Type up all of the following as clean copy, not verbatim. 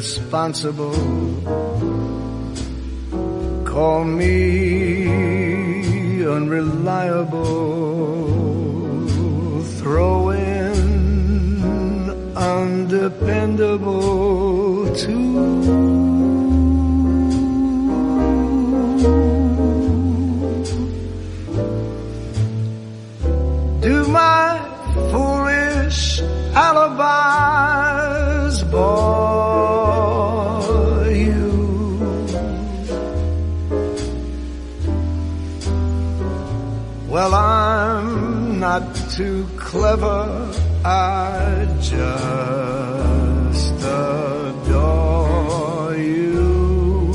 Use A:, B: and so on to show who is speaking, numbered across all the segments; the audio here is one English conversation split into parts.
A: irresponsible. Call me unreliable. Throw in undependable too. Do my foolish alibis bore you? Well, I'm not too clever, I just adore you.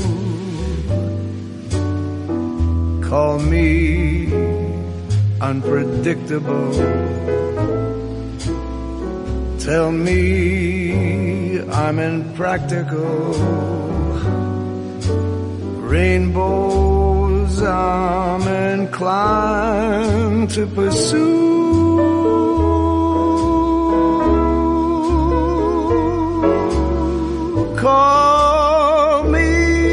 A: Call me unpredictable. Tell me I'm impractical. Rainbows I'm inclined to pursue. Call me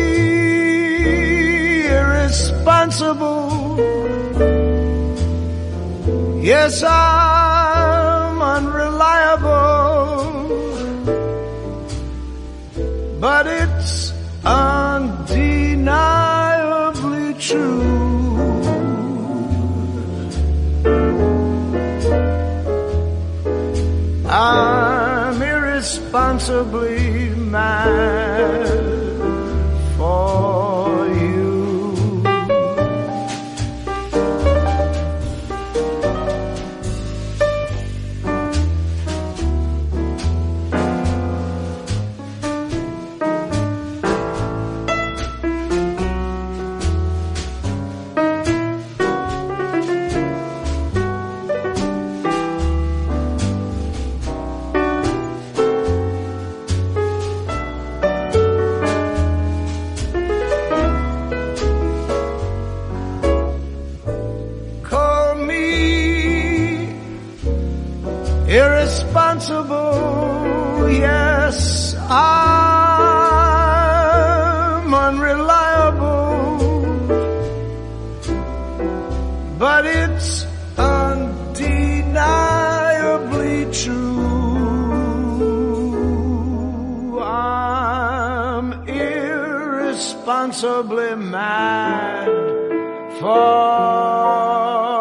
A: irresponsible. Yes, I'm unreliable, but it's undeniably true. I'm irresponsibly mad for you. Irresponsible, yes, I'm unreliable, but it's undeniably true. I'm irresponsibly mad for